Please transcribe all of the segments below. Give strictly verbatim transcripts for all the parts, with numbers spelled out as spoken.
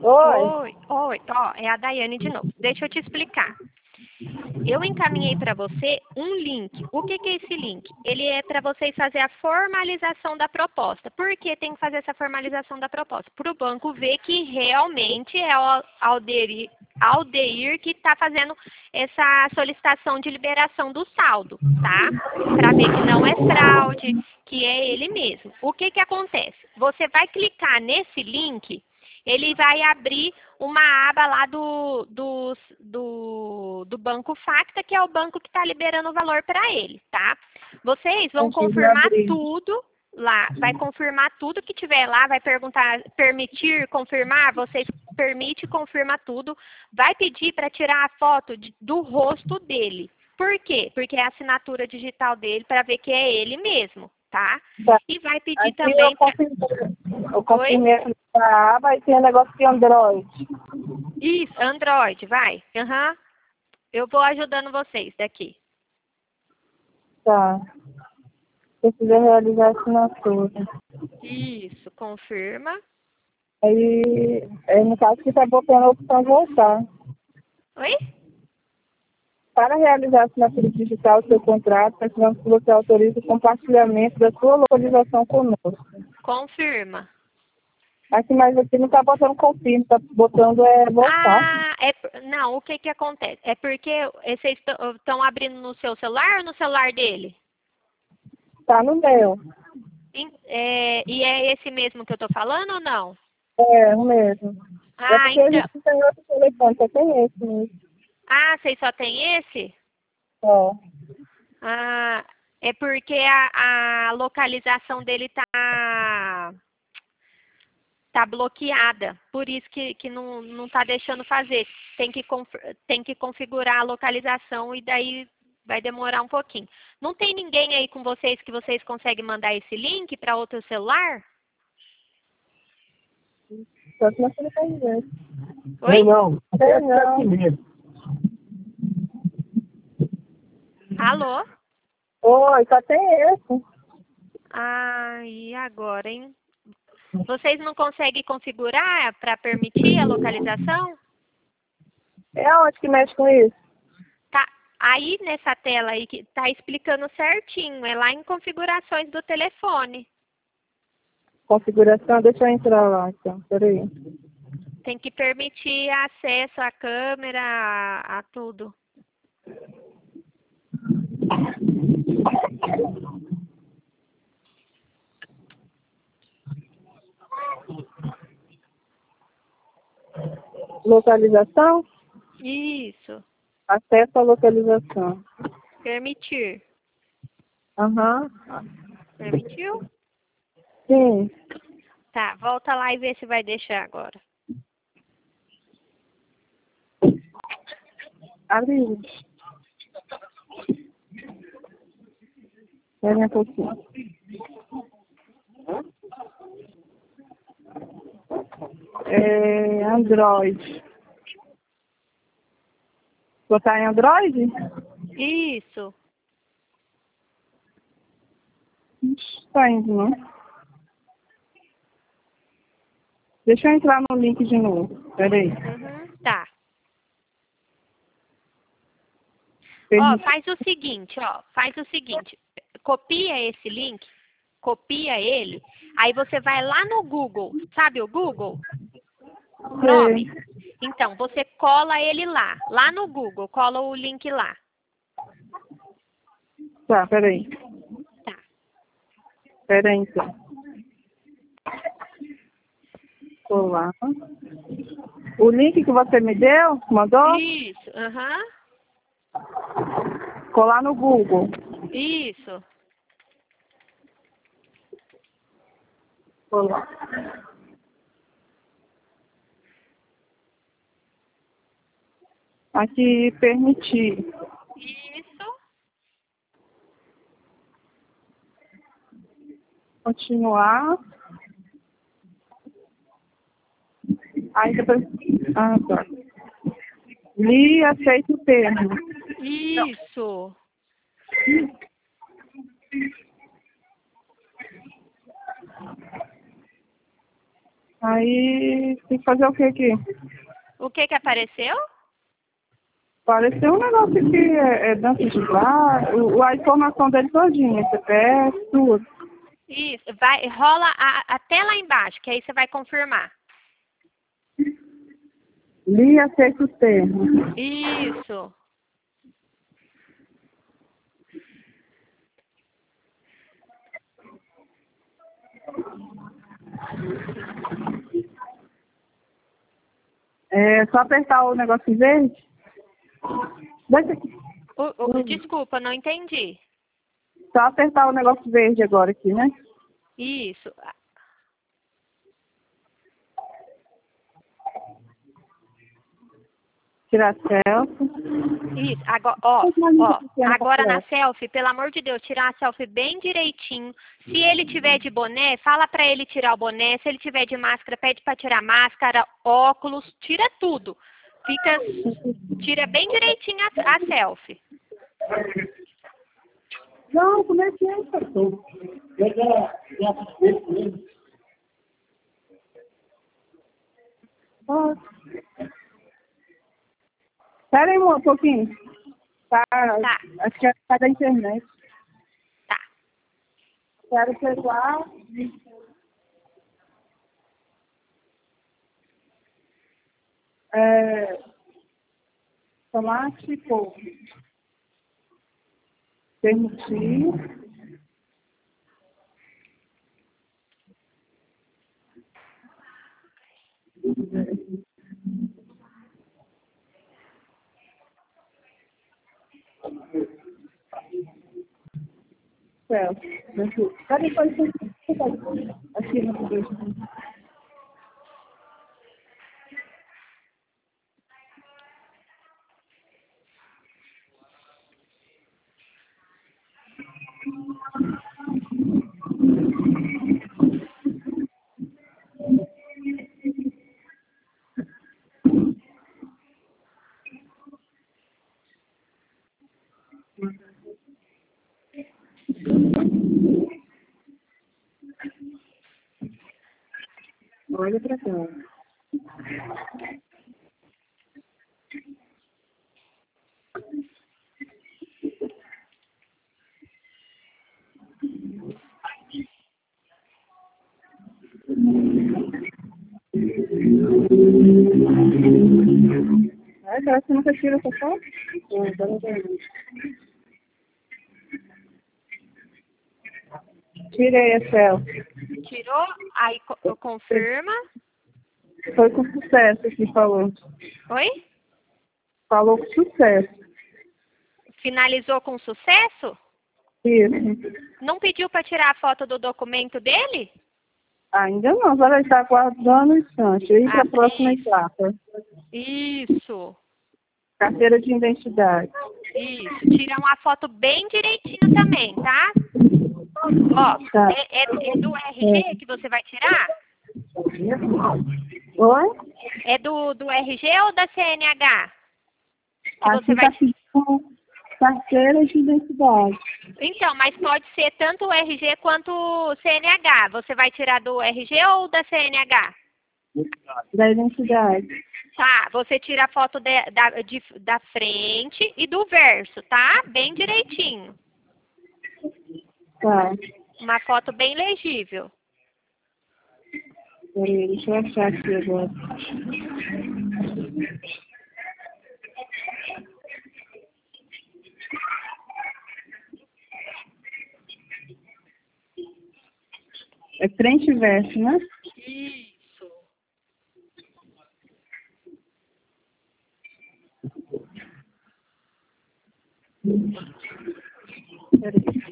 Oi. Oi, oi, ó, é a Daiane de novo. Deixa eu te explicar. Eu encaminhei para você um link. O que, que é esse link? Ele é para vocês fazer a formalização da proposta. Por que tem que fazer essa formalização da proposta? Para o banco ver que realmente é o Aldeir, Aldeir que está fazendo essa solicitação de liberação do saldo, tá? Para ver que não é fraude, que é ele mesmo. O que, que acontece? Você vai clicar nesse link, ele vai abrir uma aba lá do, do, do, do Banco Facta, que é o banco que está liberando o valor para ele, tá? Vocês vão confirmar tudo lá, vai confirmar tudo que tiver lá, vai perguntar, permitir, confirmar, vocês permite, confirma tudo, vai pedir para tirar a foto de, do rosto dele. Por quê? Porque é a assinatura digital dele para ver que é ele mesmo, tá? Tá. E vai pedir Aqui também eu pra... confirmei, eu confirmei a aba e tem um negócio de Android. Isso, Android, vai. Aham. Eu vou ajudando vocês daqui. Tá. Precisa realizar a assinatura. Isso, confirma. Aí, aí no caso, que está botando a opção voltar. Oi? Para realizar a assinatura digital do seu contrato, precisamos que você autorize o compartilhamento da sua localização conosco. Confirma. Aqui, mas aqui não está botando confirma, está botando é voltar. Ah, é, não, o que que acontece? É porque vocês estão abrindo no seu celular ou no celular dele? Está no meu. É, e é esse mesmo que eu tô falando ou não? É, o mesmo. É Ah, porque a então. gente não tem outro telefone, só tem esse mesmo. Ah, vocês só tem esse? Ó. Ah, é porque a, a localização dele tá tá bloqueada, por isso que, que não, não tá deixando fazer. Tem que, tem que configurar a localização e daí vai demorar um pouquinho. Não tem ninguém aí com vocês que vocês conseguem mandar esse link para outro celular? Só que nós temos que ver. Oi? Não, tem não. Alô? Oi, só tem esse. Ah, e agora, hein? Vocês não conseguem configurar para permitir a localização? É onde que mexe com isso? Tá. Aí nessa tela aí que tá explicando certinho, é lá em configurações do telefone. Configuração, deixa eu entrar lá, então. Peraí. Tem que permitir acesso à câmera, a, a tudo. Localização? Isso. Acesso à localização. Permitir. Aham. Permitiu? Sim. Tá, volta lá e vê se vai deixar agora. Abriu. Espera um pouquinho. É Android. Botar em Android? Isso. Está indo, não? Deixa eu entrar no link de novo. Peraí. Uhum, tá. Permite. Ó, faz o seguinte, ó. Faz o seguinte. Copia esse link, copia ele, aí você vai lá no Google, sabe o Google? Chrome? Então, você cola ele lá, lá no Google, cola o link lá. Tá, peraí. Tá. Peraí, então. Colar. O link que você me deu, mandou? Isso, aham. Uhum. Colar no Google. Isso. Colar. Aqui, permitir. Isso. Continuar. Aí depois... Ah, tá. Li, aceito o termo. Isso. Aí tem que fazer o que aqui? O que que apareceu? Apareceu um negócio aqui, é, é dança de bar, o, a informação dele todinha, C P F, tudo. Isso, vai, rola a, até lá embaixo, que aí você vai confirmar. Li e aceito o termo. Isso. É só apertar o negócio verde? Deixa aqui. O, o, desculpa, não entendi. Só apertar o negócio verde agora aqui, né? Isso. Tirar selfie. Isso. Agora, ó, ó, agora na selfie, pelo amor de Deus, tirar a selfie bem direitinho. Se ele tiver de boné, fala pra ele tirar o boné. Se ele tiver de máscara, pede pra tirar máscara, óculos, tira tudo. Fica, tira bem direitinho a, a selfie. Não, como é que é, pastor? Espera aí um pouquinho. Tá, Tá. acho que é por causa da internet. Tá. Quero pegar. É, tomate e couve. Permitir. Céu. Cadê pode ser? Aqui no dois. Olha pra cá. Ai, será que você nunca tira essa foto? Não, agora vai. Tirei a selfie. Tirou, aí co- confirma. Foi com sucesso que falou. Oi? Falou com sucesso. Finalizou com sucesso? Isso. Não pediu para tirar a foto do documento dele? Ainda não, agora ele está aguardando o instante. Ir para a próxima etapa. Isso. Carteira de identidade. Isso. Tira uma foto bem direitinho também, tá? Ó, Tá. é, é, é do R G que você vai tirar? Oi? É do, do R G ou da C N H? Que Aqui você vai está pedindo carteira de identidade. Então, mas pode ser tanto o R G quanto o C N H. Você vai tirar do R G ou da C N H? Da identidade. Tá, você tira a foto de, da, de, da frente e do verso, tá? Bem direitinho. Tá. Uma foto bem legível. Peraí, deixa eu achar aqui agora. É frente e verso, né? Isso. Peraí.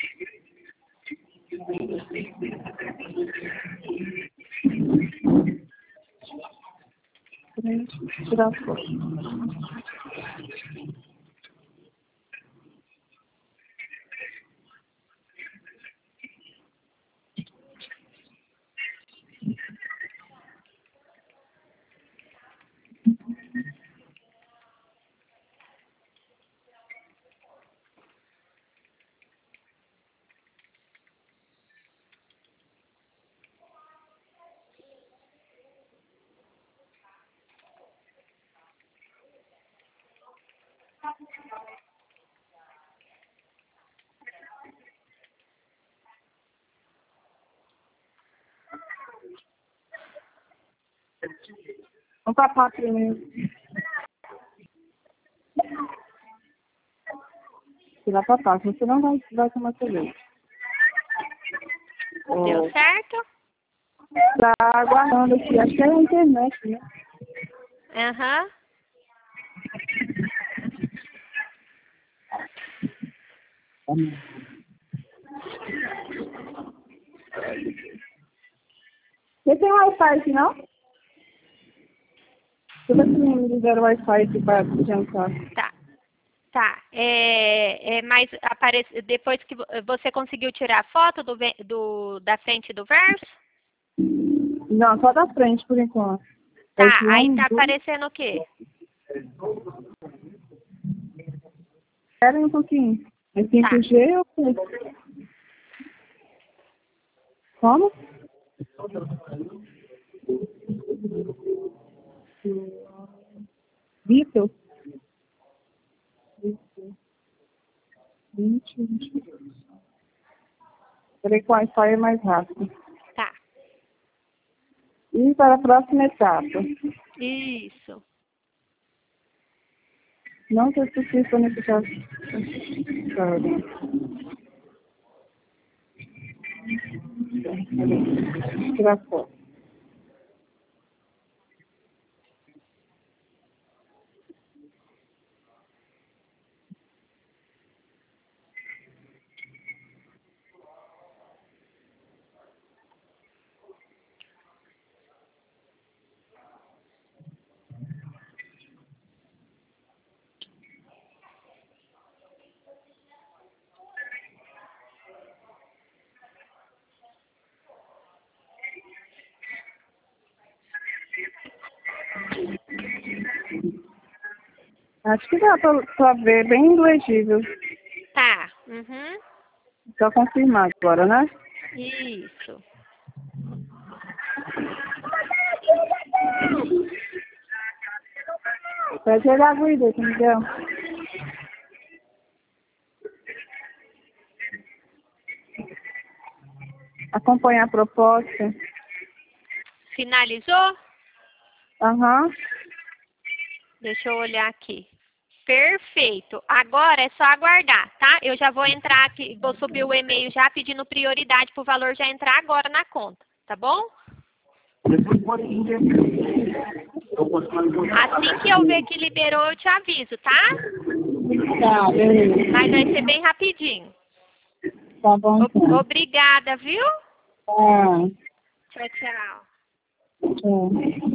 Frente, tirar a foto. Vamos para a parte primeiro. Tirar para parte, você não vai, vai tomar cerveja. Deu certo? Tá aguardando aqui, acho que é a internet, né? Aham. Você tem Wi-Fi aqui, não? Deixa eu ver se me ligaram o Wi-Fi aqui para jantar. Tá. Tá. É, é, mas aparece, depois que vo- você conseguiu tirar a foto do, ve- do, da frente do verso? Não, só da frente, por enquanto. Tá. Esse Aí um, tá dois... aparecendo o quê? Espera um pouquinho. É cinco G ou quê? Como? Vitor? vinte, vinte. Peraí que o Wi-Fi é mais rápido. Tá. E para a próxima etapa. Isso. Não ter possível conectar. Tirar foto. Acho que dá para ver bem legível. Tá. Uhum. Só confirmar agora, né? Isso. Pede ele a vida, entendeu? Acompanhar a proposta. Finalizou? Aham. Deixa eu olhar aqui. Perfeito. Agora é só aguardar, tá? Eu já vou entrar aqui, vou subir o e-mail já pedindo prioridade para o valor já entrar agora na conta, tá bom? Assim que eu ver que liberou, eu te aviso, tá? Tá, beleza. Mas vai ser bem rapidinho. Tá bom, O- então. Obrigada, viu? Tá. Tchau, tchau. Tchau.